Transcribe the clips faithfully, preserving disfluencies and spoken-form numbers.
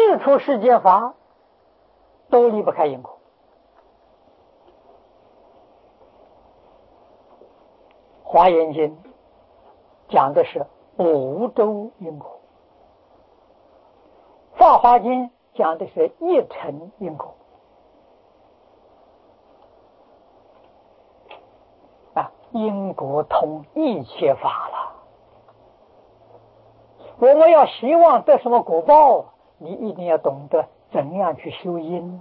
世出世间法都离不开因果。华严经讲的是五洲因果，法华经讲的是一尘因果。啊，因果通一切法了。我们要希望得什么果报，你一定要懂得怎样去修因。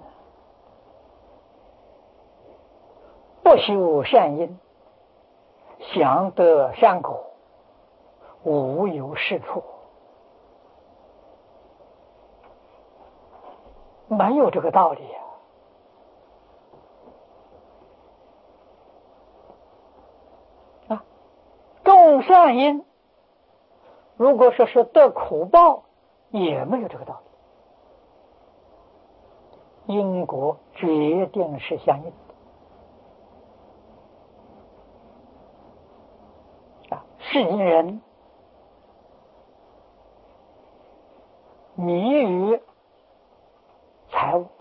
不修善因，想得善果，无有是处。没有这个道理啊！啊，种善因，如果说是得苦报，也没有这个道理。因果决定是相应的啊！世间人迷于财物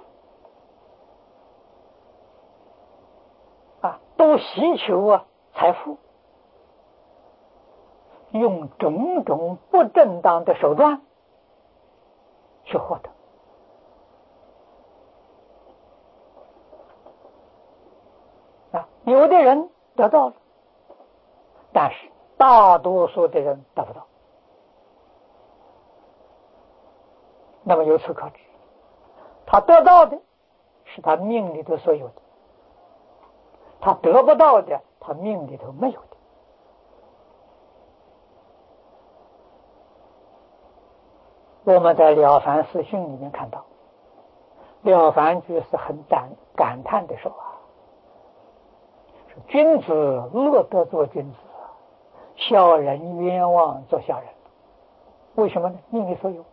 啊，都希求啊财富，用种种不正当的手段去获得。啊，有的人得到了，但是大多数的人得不到。那么由此可知，他得到的是他命里头所有的，他得不到的他命里头没有的。我们在《了凡四训》里面看到，了凡居士很感感叹的说啊，说君子乐得做君子，小人冤枉做小人。为什么呢？命里所有。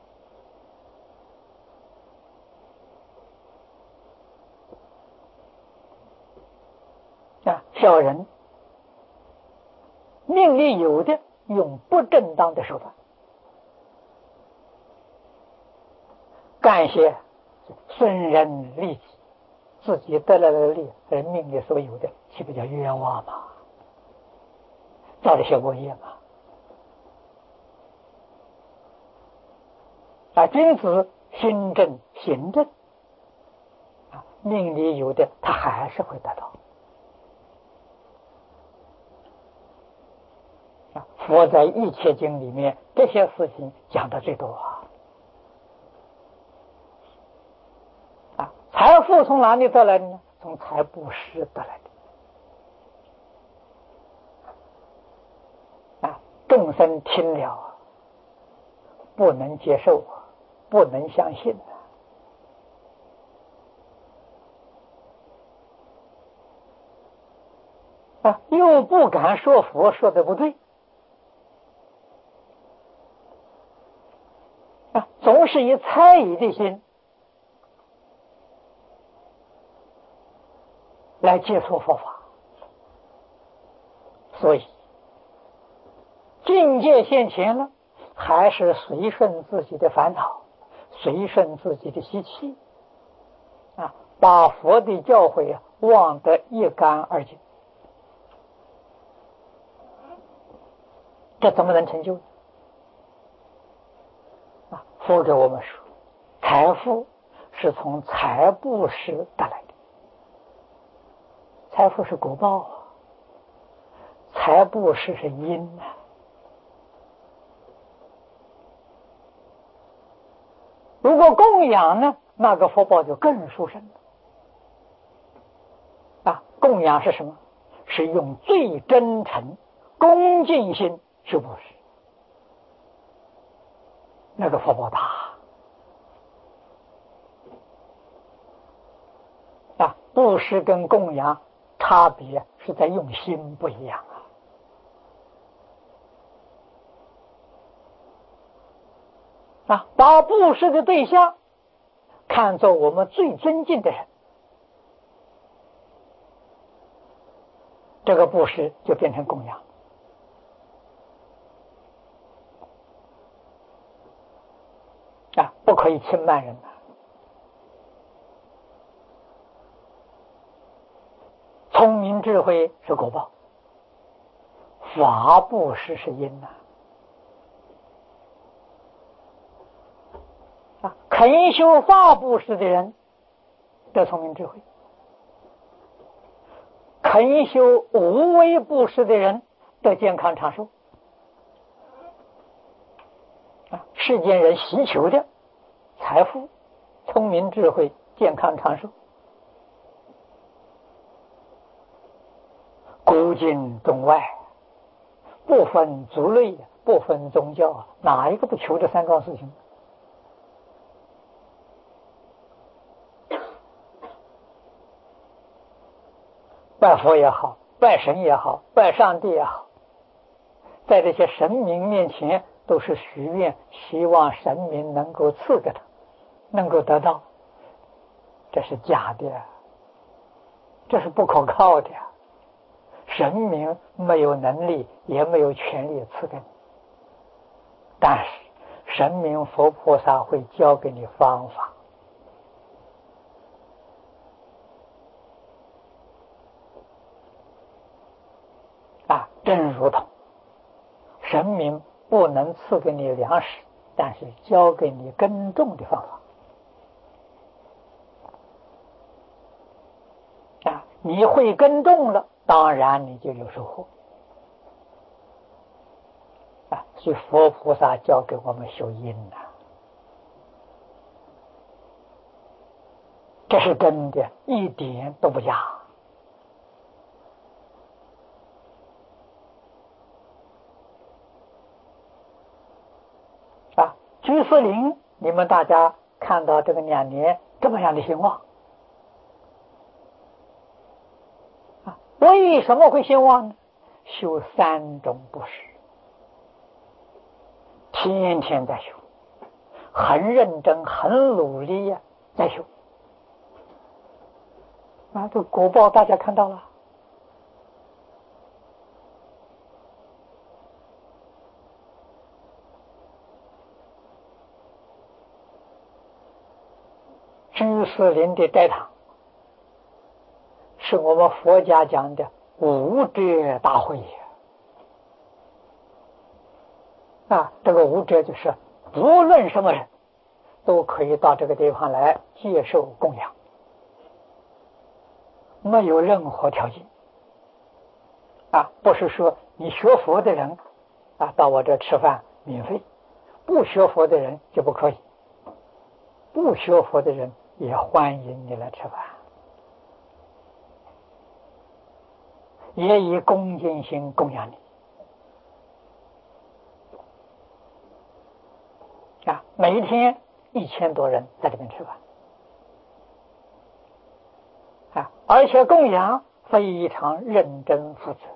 啊，小人命里有的用不正当的手段干些损人利己，自己得来的利而命里所有的，岂不叫冤枉吗？造的小过业嘛。啊，君子心正行正啊，命里有的他还是会得到。佛在一切经里面这些事情讲的最多啊！啊，财富从哪里得来的呢？从财布施得来的。啊，众生听了不能接受，不能相信啊，又不敢说佛说的不对。总是以猜疑的心来接触佛法，所以境界现前了，还是随顺自己的烦恼，随顺自己的习气啊，把佛的教诲啊忘得一干二净，这怎么能成就呢？佛给我们说，财富是从财布施得来的，财富是果报啊，财布施是因啊。如果供养呢，那个福报就更殊胜了啊！供养是什么？是用最真诚、恭敬心去布施，那个福报大啊！布施跟供养差别是在用心不一样啊！啊，把布施的对象看作我们最尊敬的人，这个布施就变成供养。 啊，不可以轻慢人呐。聪明智慧是果报，法布施是因呐。啊，肯修法布施的人得聪明智慧，肯修无为布施的人得健康长寿。啊，世间人希求的财富、聪明智慧、健康长寿，古今中外，不分族类，不分宗教，哪一个不求这三桩事情？拜佛也好，拜神也好，拜上帝也好，在这些神明面前都是许愿，希望神明能够赐给他，能够得到。这是假的，这是不可靠的。神明没有能力，也没有权利赐给你，但是神明佛菩萨会教给你方法。啊，正如同神明不能赐给你粮食，但是教给你耕种的方法。啊，你会耕种了，当然你就有收获。啊，所以佛菩萨教给我们修因呐、啊，这是真的，一点都不假。啊，居士林，你们大家看到这个两年这么样的兴旺，啊，为什么会兴旺呢？修三种布施，天天在修，很认真，很努力呀、啊，在修。啊，这果报大家看到了。居士林的斋堂是我们佛家讲的无遮大会啊，这个无遮就是不论什么人都可以到这个地方来接受供养，没有任何条件啊，不是说你学佛的人啊到我这吃饭免费，不学佛的人就不可以，不学佛的人也欢迎你来吃饭，也以恭敬心供养你啊！每一天一千多人在这边吃饭啊，而且供养非常认真负责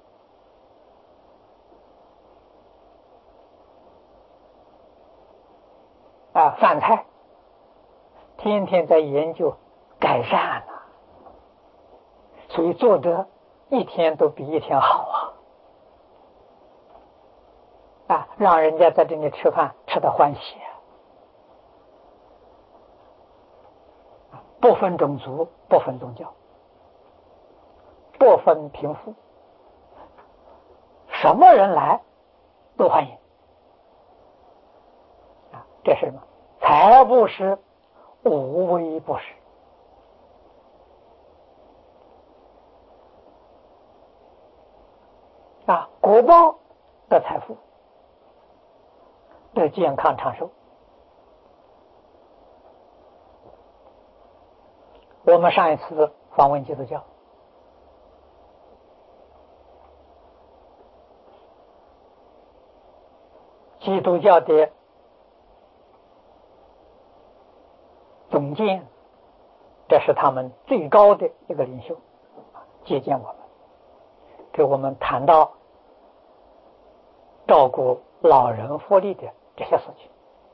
啊，饭菜天天在研究改善啊，所以做得一天都比一天好啊！啊，让人家在这里吃饭吃得欢喜啊！不分种族，不分宗教，不分贫富，什么人来都欢迎啊！这是什么？财布施，无为布施。啊，果报得财富，得健康长寿。我们上一次访问基督教，基督教的总监，这是他们最高的一个领袖，接见我们，给我们谈到照顾老人福利的这些事情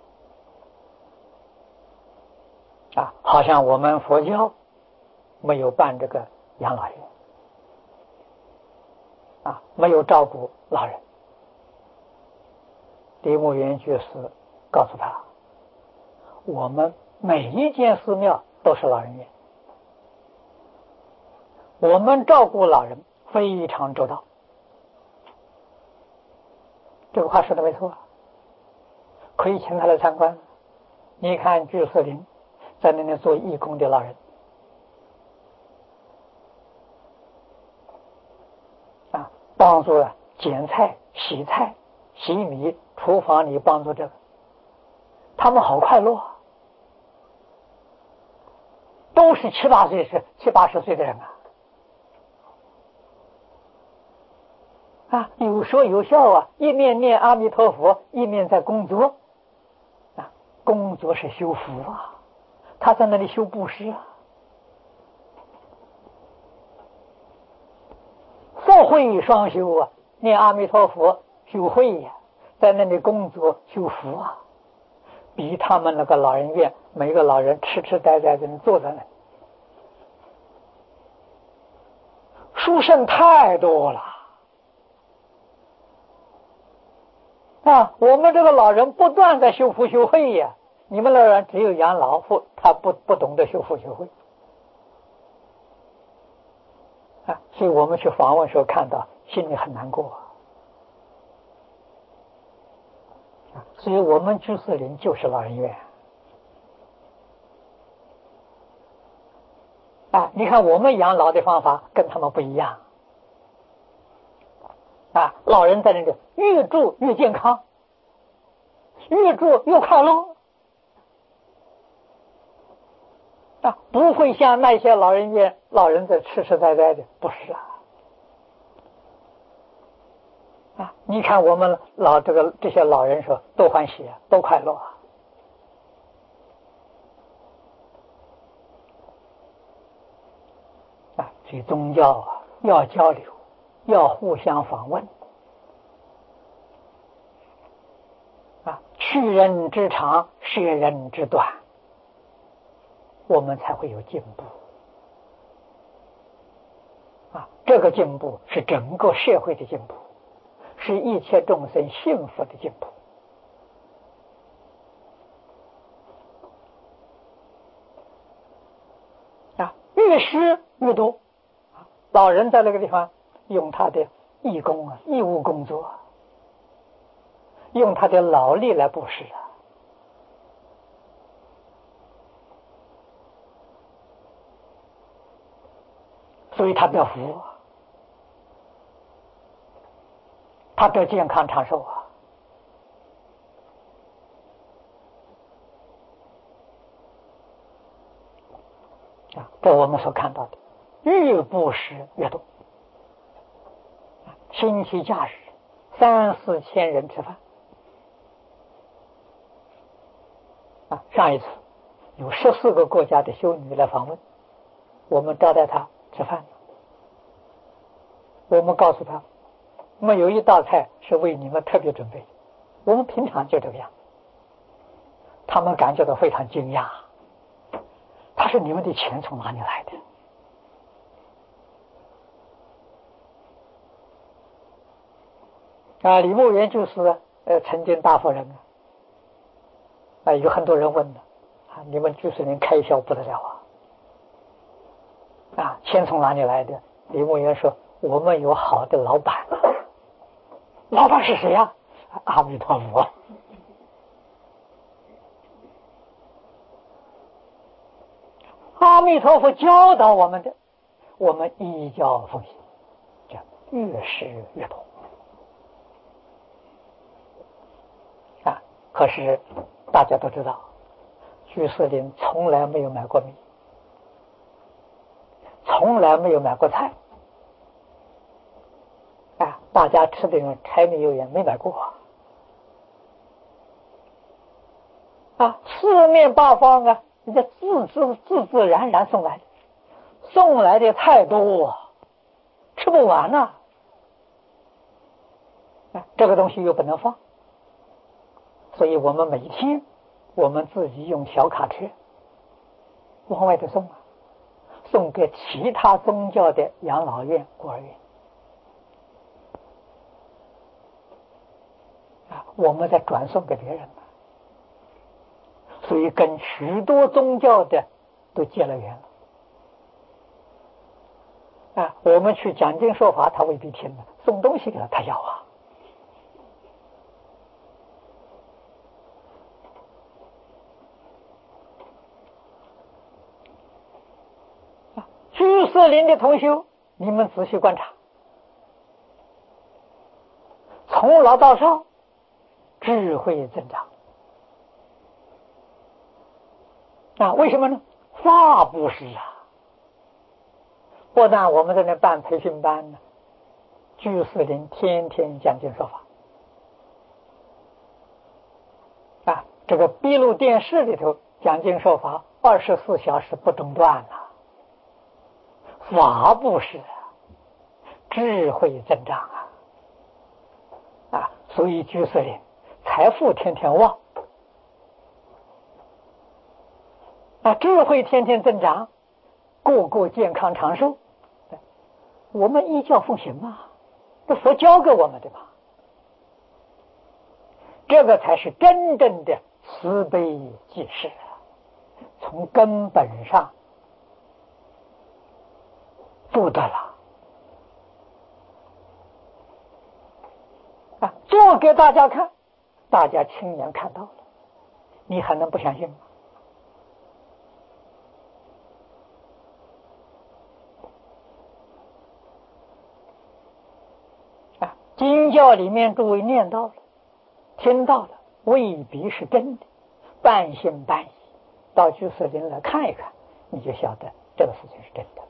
啊，好像我们佛教没有办这个养老院啊，没有照顾老人。李牧原居士告诉他， 我们每一间寺庙都是老人院，我们照顾老人非常周到。这个话说的没错，可以请他来参观。你看居士林在那里做义工的老人啊，帮助了捡菜、洗菜、洗米，厨房里帮助这个，他们好快乐，都是七八岁是七八十岁的人啊。啊，有说有笑啊，一面念阿弥陀佛，一面在工作啊，工作是修福啊，他在那里修布施啊。佛慧双修啊，念阿弥陀佛修慧呀、啊，在那里工作修福啊，比他们那个老人院每个老人痴痴呆呆的坐在那里殊胜太多了啊！我们这个老人不断在修福修慧呀、啊，你们老人只有养老福，他不不懂得修福修慧啊，所以我们去访问时候看到，心里很难过啊。所以我们居士林就是老人院啊！你看我们养老的方法跟他们不一样啊！老人在那里越住越健康，越住越快乐啊！不会像那些老人院老人在痴痴呆呆的，不是啊！啊！你看我们老这个这些老人说多欢喜啊，多快乐啊！啊，所以宗教啊要交流，要互相访问啊，去人之长，舍人之短，我们才会有进步啊！这个进步是整个社会的进步，是一切众生幸福的进步啊！越施越多，老人在那个地方用他的义工啊、义务工作，用他的劳力来布施啊，所以他得福，他得健康长寿啊！啊，这我们所看到的，越布施越多。星期假日三四千人吃饭啊！上一次有十四个国家的修女来访问，我们招待她吃饭，我们告诉她，没有一道菜是为你们特别准备的，我们平常就这个样子。他们感觉到非常惊讶，他说：“你们的钱从哪里来的？”啊，李牧原就是呃曾经大夫人啊，啊有很多人问了啊，你们居士林开销不得了啊，啊钱从哪里来的？李牧原说：“我们有好的老板。”老板是谁呀、啊？阿弥陀佛。阿弥陀佛教导我们的，我们依教奉行，这样越施越多啊！可是大家都知道，居士林从来没有买过米，从来没有买过菜啊！大家吃的种柴米油盐没买过啊！四面八方啊，人家自自自自然然送来的，送来的太多，吃不完呐、啊！这个东西又不能放，所以我们每天我们自己用小卡车往外头送啊，送给其他宗教的养老院、孤儿院啊，我们再转送给别人。 所以跟许多宗教的都结了缘了。啊，我们去讲经说法，他未必听的，送东西给他，他要啊。居士林的同修，你们仔细观察，从老到少，智慧增长。啊，为什么呢？法布施啊！不但我们在那办培训班呢，居士林天天讲经说法。啊，这个闭路电视里头讲经说法，二十四小时不中断了。法布施啊，智慧增长啊！啊，所以居士林财富天天旺。啊，智慧天天增长，个个健康长寿。我们依教奉行嘛，这佛教给我们的嘛。这个才是真正的慈悲济世啊，从根本上做得了啊，做给大家看，大家亲眼看到了，你还能不相信吗？经教里面诸位念到了，听到了，未必是真的，半信半疑。到居士林来看一看，你就晓得这个事情是真的。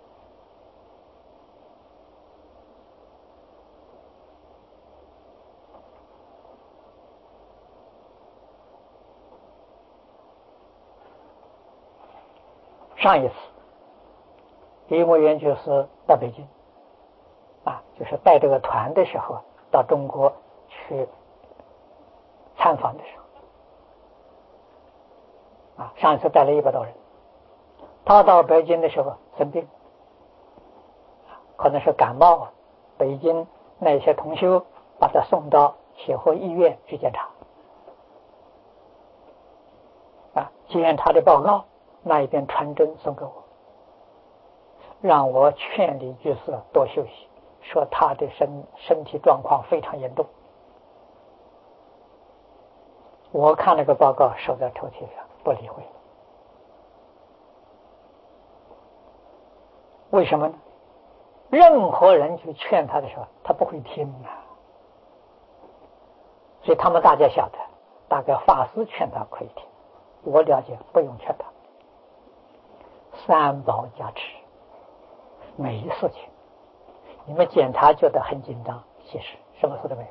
上一次，李默元居士到北京。啊，就是带这个团的时候，到中国去参访的时候，啊，上一次带了一百多人。他到北京的时候生病，可能是感冒啊。北京那些同修把他送到协和医院去检查，啊，检查的报告那一边传真送给我，让我劝李居士多休息。说他的身身体状况非常严重，我看那个报告收在抽屉上，不理会了。为什么呢？任何人去劝他的时候，他不会听啊。所以他们大家晓得，大概法师劝他可以听，我了解不用劝他。三宝加持，没事情。你们检查觉得很紧张，其实什么事都没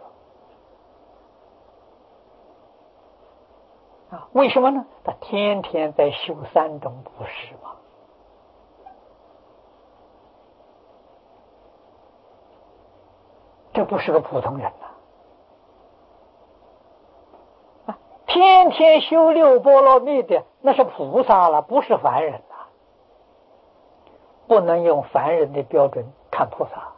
有啊？为什么呢？他天天在修三种布施嘛。这不是个普通人呐！啊，天天修六波罗蜜的那是菩萨了，不是凡人了。不能用凡人的标准看菩萨。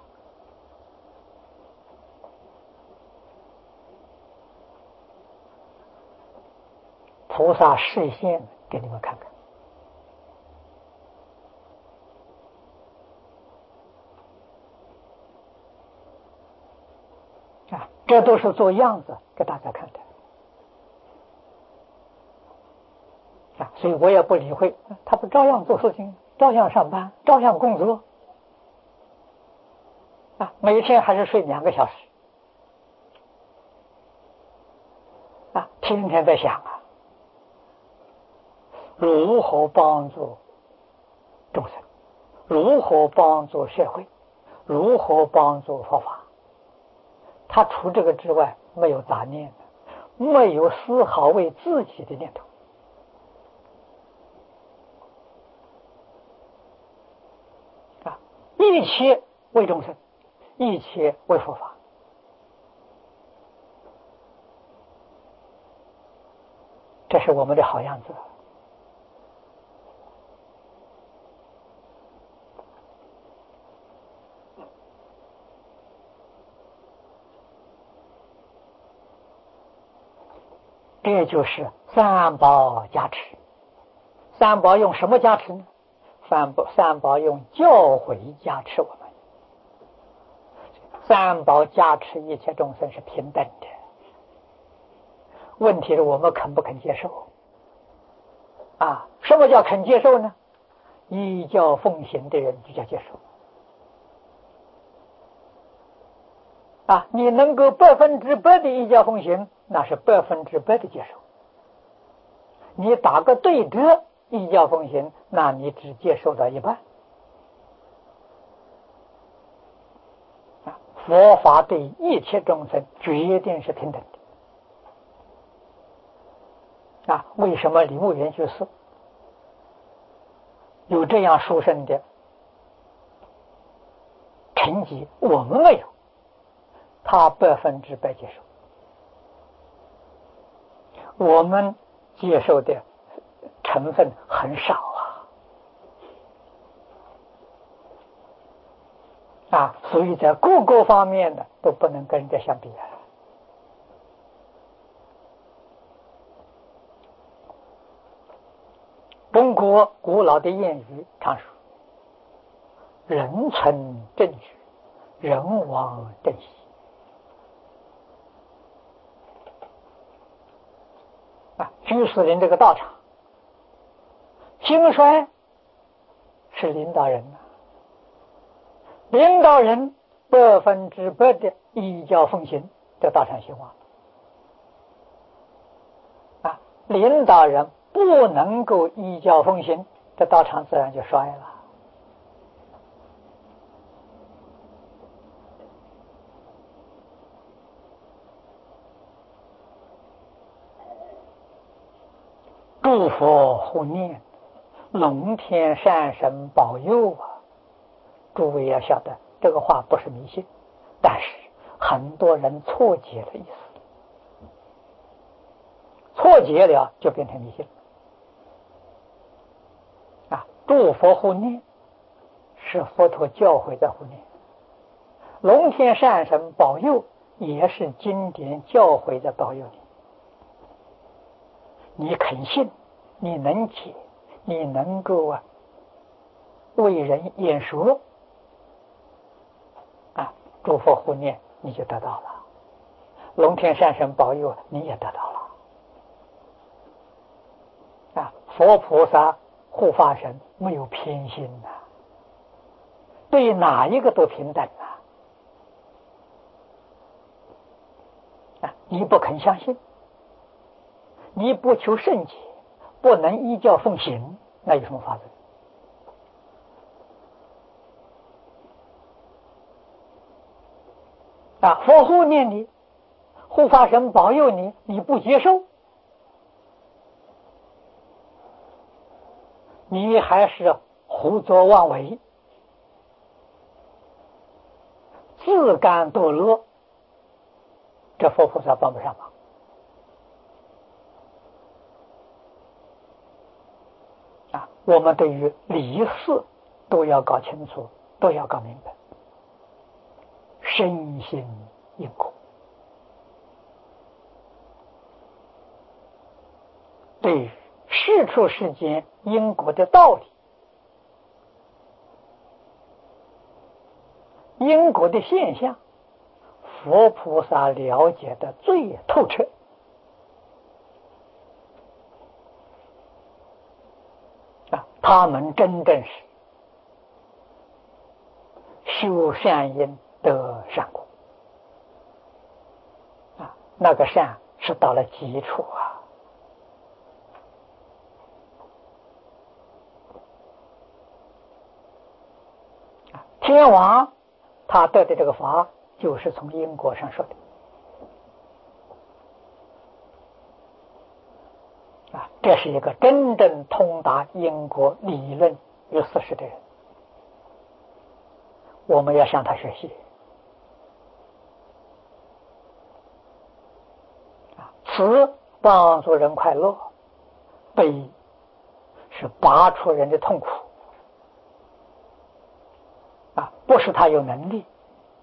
菩萨示现给你们看看啊，这都是做样子给大家看的啊，所以我也不理会，他不照样做事情，照样上班，照样工作啊，每天还是睡两个小时啊，天天在想啊，如何帮助众生，如何帮助社会，如何帮助佛法。他除这个之外没有杂念，没有丝毫为自己的念头啊，一切为众生，一切为佛法。这是我们的好样子。这就是三宝加持。三宝用什么加持呢？三宝三宝用教诲加持我们。三宝加持一切众生是平等的，问题是我们肯不肯接受啊？什么叫肯接受呢？依教奉行的人就叫接受啊！你能够百分之百的依教奉行，那是百分之百的接受。你打个对折，依教奉行，那你只接受到一半。啊，佛法对一切众生决定是平等的。啊，为什么李牧原居士有这样殊胜的成绩，我们没有？他百分之百接受，我们接受的成分很少啊！啊，所以在各个方面呢都不能跟人家相比啊。中国古老的谚语常说：“人存正举，人亡正息。”啊，居士林这个道场兴衰是领导人呐、啊，领导人百分之百的依教奉行，这道场兴旺啊，领导人不能够依教奉行，这道场自然就衰了。诸佛护念，龙天善神保佑啊！诸位要晓得，这个话不是迷信，但是很多人错解了意思，错解了就变成迷信啊！诸佛护念是佛陀教诲在护念，龙天善神保佑也是经典教诲在保佑你。你肯信，你能解，你能够啊为人演说啊，诸佛护念你就得到了，龙天善神保佑你也得到了啊！佛菩萨护法神没有偏心呐、啊，对哪一个都平等啊！啊，你不肯相信，你不求圣解，不能依教奉行，那有什么法子？啊，佛护念你，护法神保佑你，你不接受，你还是胡作妄为，自甘堕落，这佛菩萨帮不上忙。啊，我们对于理事都要搞清楚，都要搞明白，深信因果。对于世出世间因果的道理，因果的现象，佛菩萨了解的最透彻。啊，他们真正是修善因得善果啊，那个善是到了基础啊。天王他得的这个法，就是从因果上说的啊，这是一个真正通达因果理论与事实的人，我们要向他学习啊。慈帮助人快乐，悲是拔出人的痛苦啊，不是他有能力，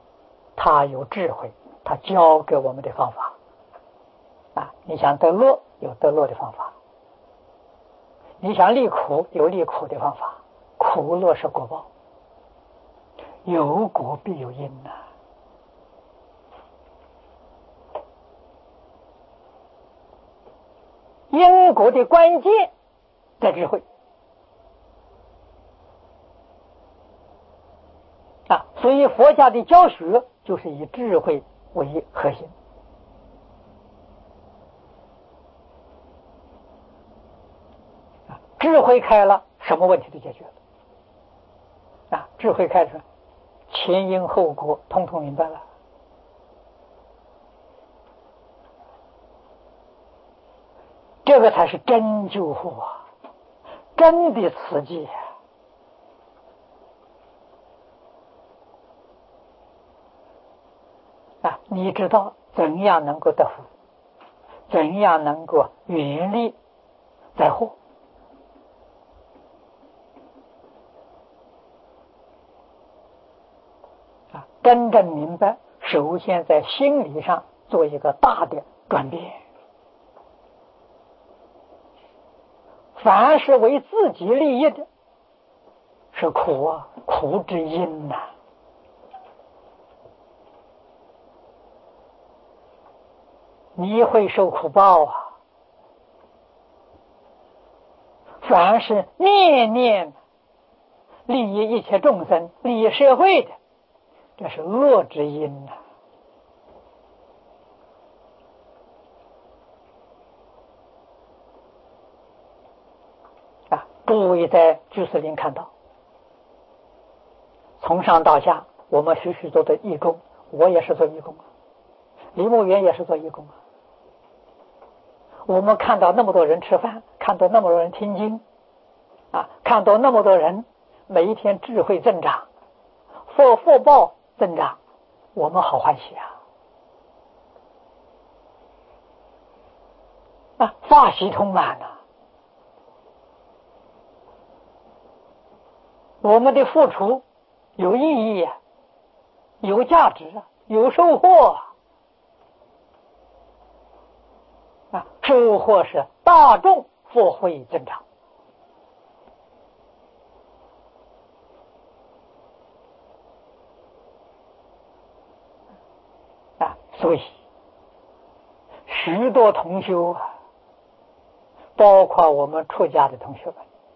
他有智慧，他教给我们的方法啊。你想得乐， 有得乐的方法。你想离苦，有离苦的方法。苦乐是果报，有果必有因呐、啊。因果的关键在智慧啊，所以佛家的教学就是以智慧为核心。啊，智慧开了，什么问题都解决了。啊，智慧开了，前因后果通通明白了。这个才是真救护啊，真的慈济啊！啊，你知道怎样能够得福，怎样能够远离灾祸啊！真正明白，首先在心理上做一个大的转变。凡是为自己利益的，是苦啊，苦之因呐、啊。你会受苦报啊！凡是念念利益一切众生、利益社会的，这是恶之因呐、啊。诸位在居士林看到，从上到下，我们许许多的义工，我也是做义工啊，李牧原也是做义工啊。我们看到那么多人吃饭，看到那么多人听经，啊，看到那么多人每一天智慧增长，福福报增长，我们好欢喜啊！啊，法喜充满啊！我们的付出有意义啊，有价值啊，有收获啊！啊，收获是大众福慧增长啊，所以许多同修啊，包括我们出家的同学们，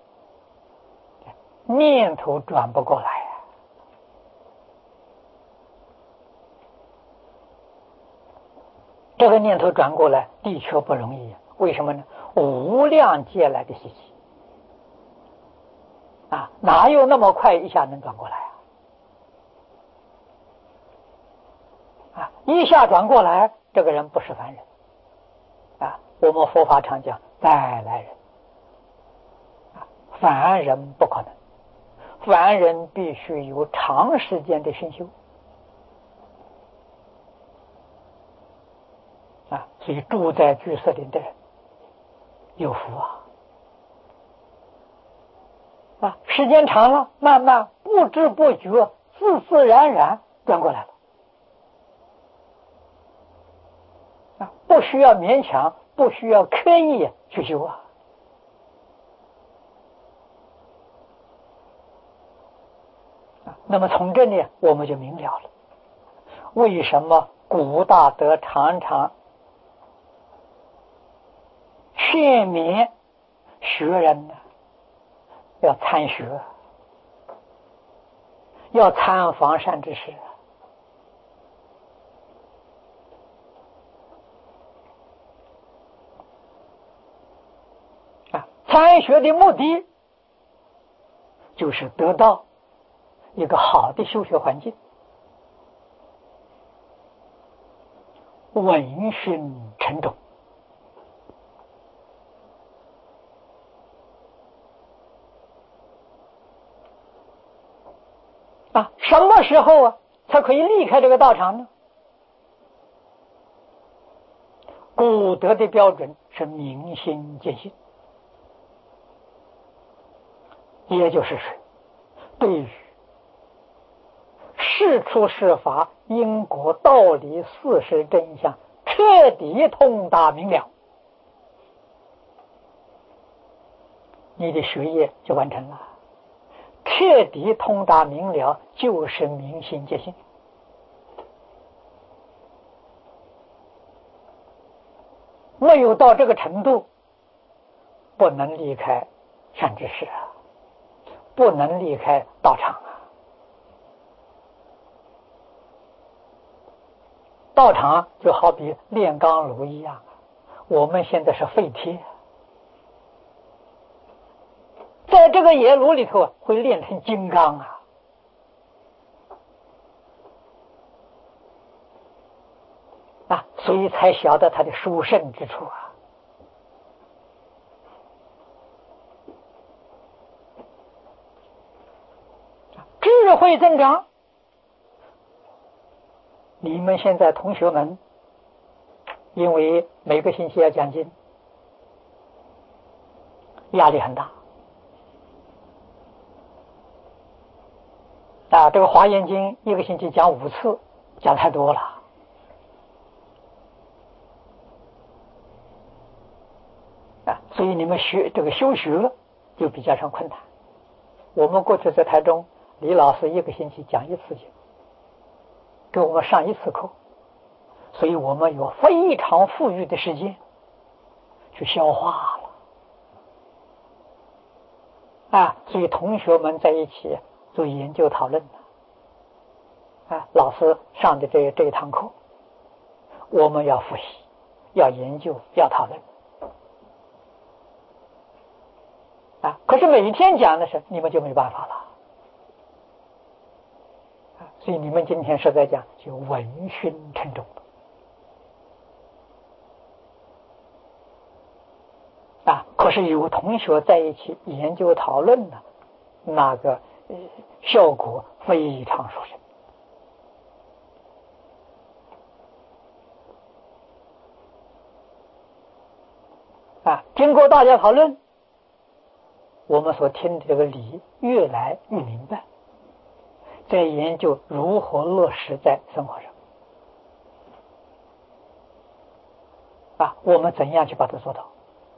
念头转不过来啊！这个念头转过来的确不容易，为什么呢？无量劫来的习气啊，哪有那么快一下能转过来啊？啊，一下转过来，这个人不是凡人啊！我们佛法常讲再来人啊，凡人不可能，凡人必须有长时间的熏修啊，所以住在居士林的人有福啊！啊，时间长了，慢慢不知不觉，自自然然转过来了啊，不需要勉强，不需要刻意去修啊。啊，那么从这里我们就明了了，为什么古大德常常劝勉学人呢？要参学，要参访善知识啊！参学的目的就是得到一个好的修学环境，闻讯成种啊！什么时候啊才可以离开这个道场呢？古德的标准是明心见性，也就是说，对于事出事法、因果道理、事实真相彻底通达明了你的学业就完成了，彻底通达明了，就是明心见性。没有到这个程度，不能离开善知识啊，不能离开道场啊。道场就好比炼钢炉一样，我们现在是废铁，在这个冶炉里头会炼成金刚啊。啊，所以才晓得它的殊胜之处啊。智慧增长，你们现在同学们，因为每个星期要讲经，压力很大啊。这个华严经一个星期讲五次，讲太多了啊，所以你们学这个修学就比较上困难。我们过去在台中，李老师一个星期讲一次经，给我们上一次课，所以我们有非常富裕的时间去消化了啊。所以同学们在一起做研究讨论啊，老师上的这这一堂课，我们要复习，要研究，要讨论啊。可是每天讲的时候，你们就没办法了啊。所以你们今天是在讲就闻熏沉重啊。可是有同学在一起研究讨论呢，那个、呃、效果非常殊胜啊。经过大家讨论，我们所听的这个理越来越明白，在研究如何落实在生活上啊，我们怎样去把它做到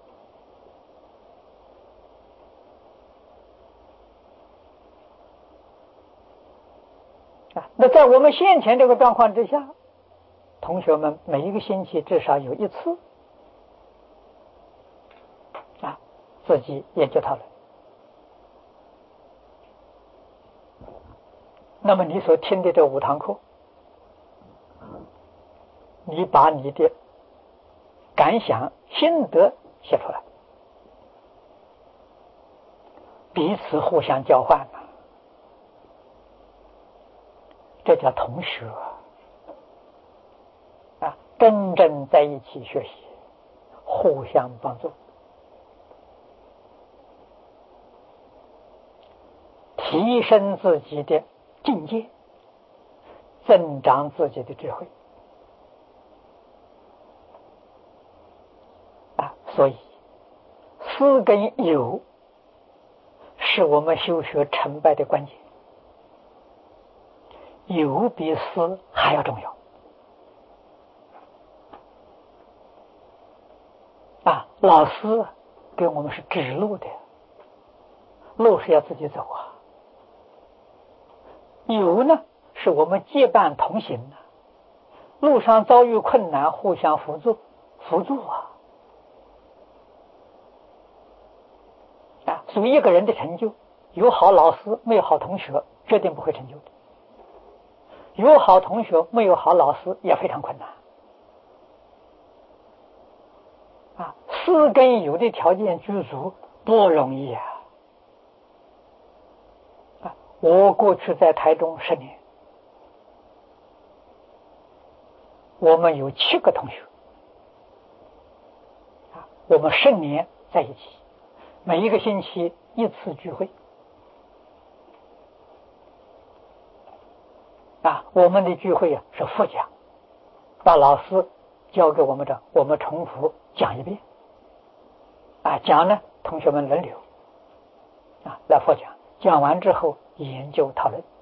啊？那在我们先前这个状况之下，同学们每一个星期至少有一次啊，自己研究讨论。那么你所听的这五堂课，你把你的感想心得写出来，彼此互相交换，这叫同学啊，真正在一起学习，互相帮助，提升自己的境界，增长自己的智慧啊。所以思跟有是我们修学成败的关键，有比思还要重要啊。老师给我们是指路的，路是要自己走啊。有呢，是我们结伴同行的，路上遭遇困难，互相辅助辅助啊啊！所以一个人的成就，有好老师没有好同学，决定不会成就的；有好同学没有好老师，也非常困难啊。思跟有的条件具足不容易啊！啊，我过去在台中十年，我们有七个同学啊，我们十年在一起，每一个星期一次聚会啊。我们的聚会啊是复讲，把老师教给我们的，我们重复讲一遍啊。讲呢，同学们轮流啊来复讲，讲完之后研究讨论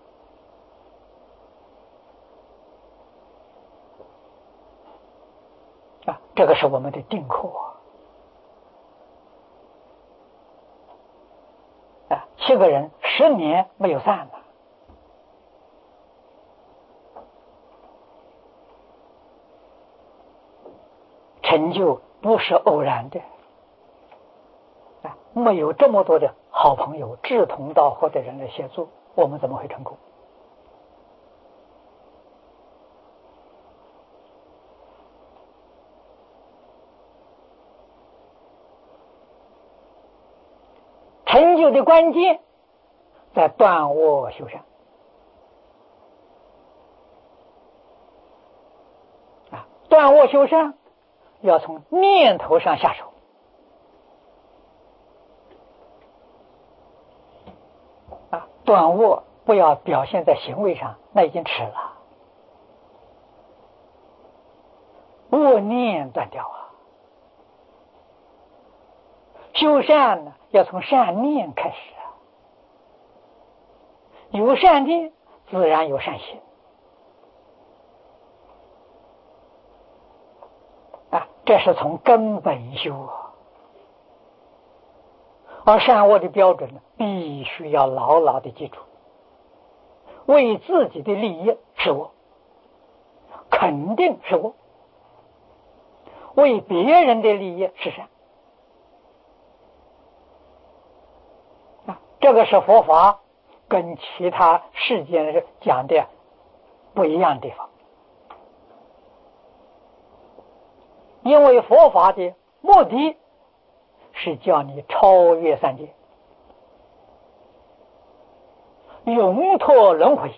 啊，这个是我们的定课七个人十年没有散了。成就不是偶然的啊！没有这么多的好朋友、志同道合的人来协助，我们怎么会成功？成就的关键在断我修善啊！断我修善要从念头上下手啊！断我不要表现在行为上，那已经迟了。恶念断掉啊！修善呢，要从善念开始啊！有善念，自然有善行啊！这是从根本修啊！而善恶的标准呢，必须要牢牢的记住：为自己的利益是恶，肯定是恶；为别人的利益是善。这个是佛法跟其他世间讲的不一样的地方，因为佛法的目的是叫你超越三界，永脱轮回，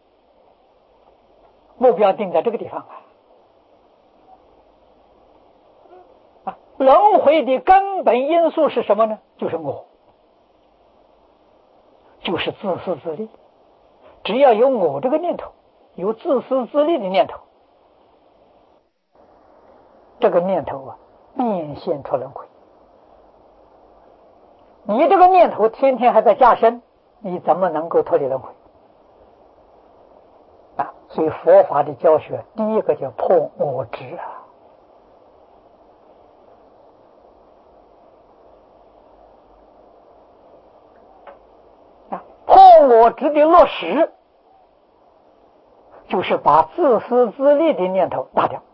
目标定在这个地方啊！轮回的根本因素是什么呢？就是我。就是自私自利，只要有我这个念头，有自私自利的念头，这个念头啊，变现出轮回。你这个念头天天还在加深，你怎么能够脱离轮回啊？所以佛法的教学，第一个叫破我执啊。我执的落实，就是把自私自利的念头打掉，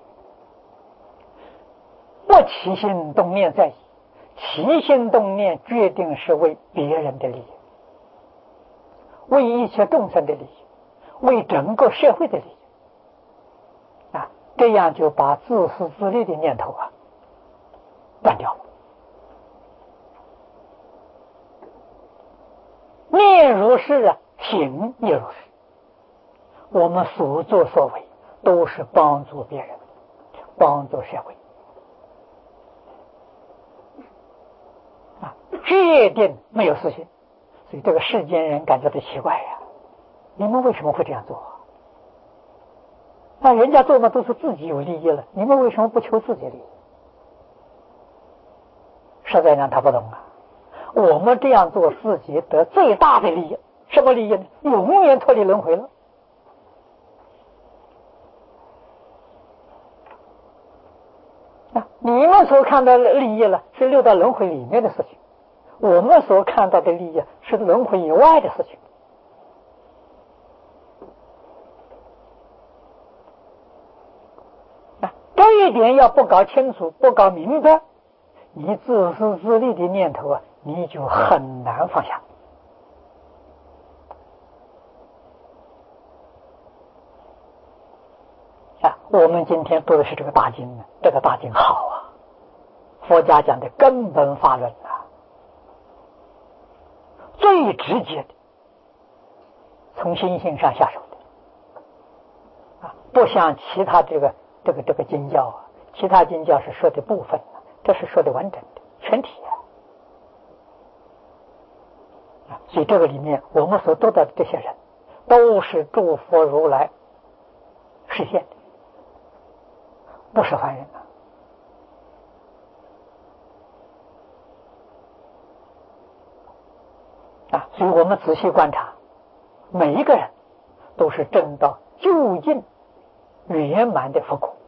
不起心动念在意，起心动念决定是为别人的利益，为一切众生的利益，为整个社会的利益啊！这样就把自私自利的念头啊断掉了。念如是啊，行也如是。我们所作所为都是帮助别人，帮助社会啊，决定没有私心。所以这个世间人感觉到奇怪呀、啊，你们为什么会这样做啊？那人家做嘛都是自己有利益了，你们为什么不求自己利益？实在让他不懂啊。我们这样做，自己得最大的利益，什么利益呢？永远脱离轮回了。啊，你们所看到的利益了，是六道轮回里面的事情；我们所看到的利益，是轮回以外的事情。啊，这一点要不搞清楚，不搞明白，你自私自利的念头啊，你就很难放下啊！我们今天读的是这个大经呢，这个大经好啊，佛家讲的根本法论啊，最直接的，从心性上下手的啊，不像其他这个这个这个经教啊，其他经教是说的部分啊，这是说的完整的全体啊。所以这个里面我们所读到的这些人都是诸佛如来实现的，不是凡人啊！啊，所以我们仔细观察，每一个人都是证到究竟圆满的佛果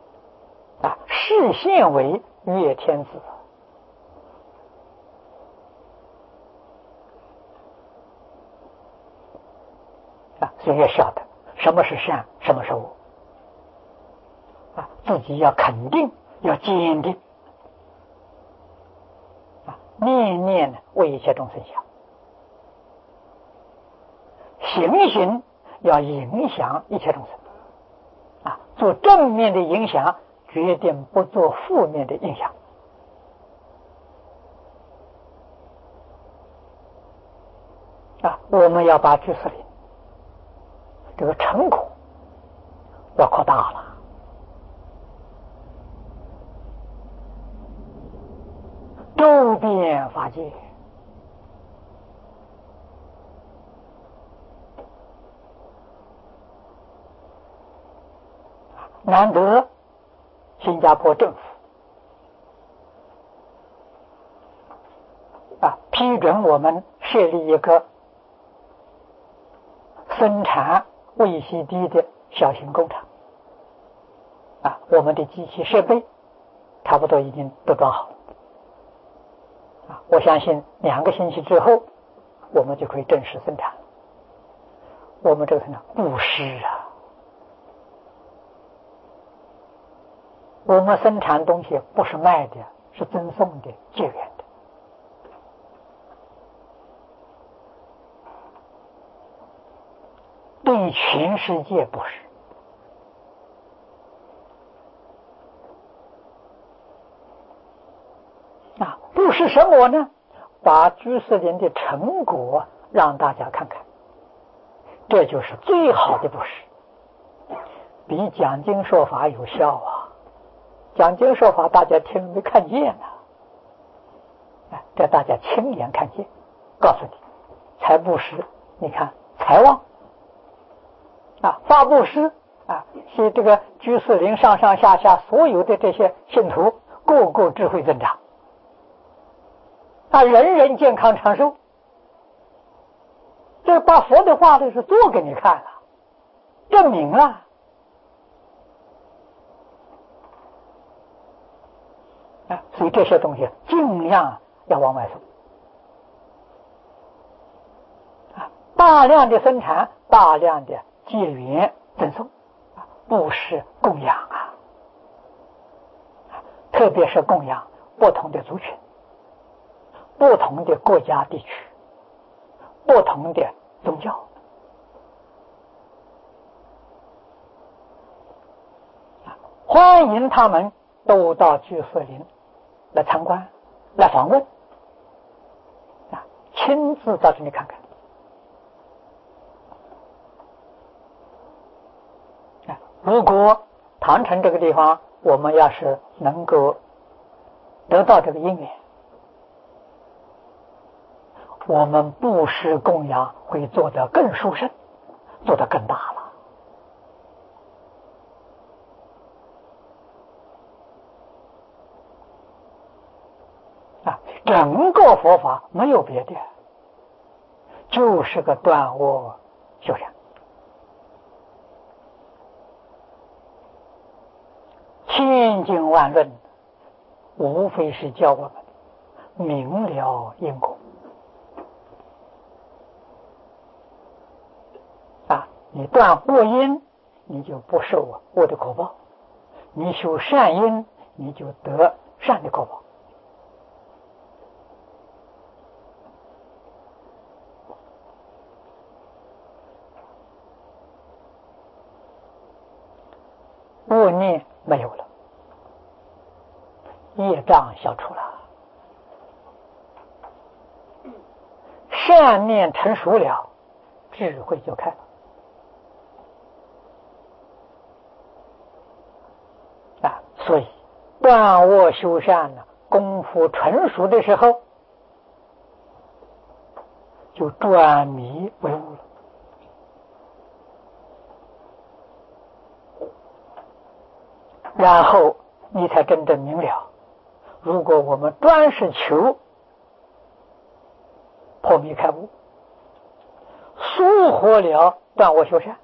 啊，示现为月天子啊，所以要晓得什么是善，什么是恶啊，自己要肯定，要坚定啊，念念为一切众生想，行行要影响一切众生啊，做正面的影响，决定不做负面的影响啊。我们要把居士林这个成果要扩大了，周遍法界，难得新加坡政府啊批准我们设立一个生产V C D 的小型工厂啊，我们的机器设备差不多已经都装好了啊，我相信两个星期之后我们就可以正式生产。我们这个呢布施啊，我们生产东西不是卖的，是赠送的、结缘的。对全世界布施啊，布施什么呢？把居士林的成果让大家看看，这就是最好的布施，比讲经说法有效啊！讲经说法大家听没看见呢、啊，这大家亲眼看见，告诉你，财布施，你看财旺啊，法布施啊，是这个居士林上上下下所有的这些信徒，个个智慧增长啊，人人健康长寿。这把佛的话呢是做给你看了，证明了啊，所以这些东西尽量要往外送啊，大量的生产，大量的结缘赠送啊，布施供养啊，特别是供养不同的族群、不同的国家地区、不同的宗教啊，欢迎他们都到居士林来参观、来访问啊，亲自到这里看看啊。如果唐城这个地方我们要是能够得到这个因缘，我们布施供养会做得更殊胜，做得更大了啊！整个佛法没有别的，就是个断恶修善，千经万论无非是教我们明了因果啊！你断恶因，你就不受恶的果报；你修善因，你就得善的果报。恶念没有了，业障消除了，善念成熟了，智慧就开了啊！所以断恶修善呢，功夫成熟的时候，就转迷为悟了。然后你才真正明了，如果我们专是求破迷开悟，疏忽了断恶修善，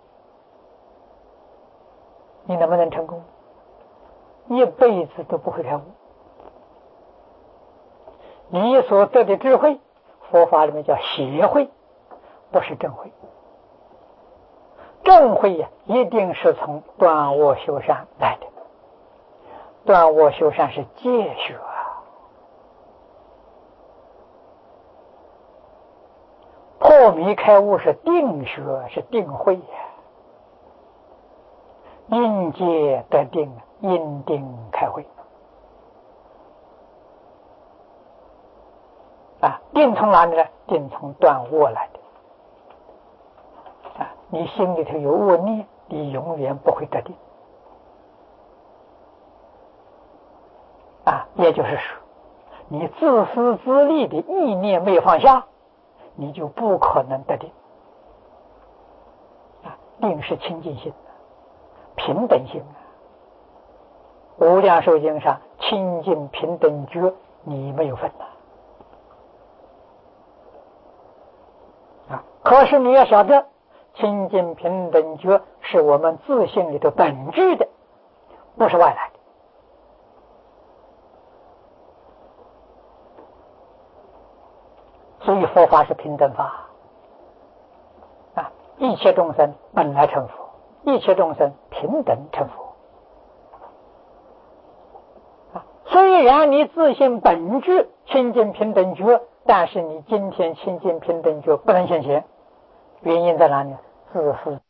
你能不能成功？一辈子都不会开悟。你所得的智慧，佛法里面叫邪慧，不是正慧正慧呀，一定是从断我修善来的。断我修善是戒学啊，破迷开悟是定学，是定慧呀。因戒得定，因定开慧啊。定从哪里呢？定从断我来的啊。你心里头有恶念，你永远不会得定啊。也就是说，你自私自利的意念没有放下，你就不可能得定啊。定是清净心，平等心啊。无量寿经上清净平等觉你没有分呐啊。可是你要晓得，清净平等觉是我们自性里头本具的，不是外来的。所以佛法是平等法啊，一切众生本来成佛，一切众生平等成佛。虽然你自性本具清净平等觉，但是你今天清净平等觉不能现前，原因在哪里？自私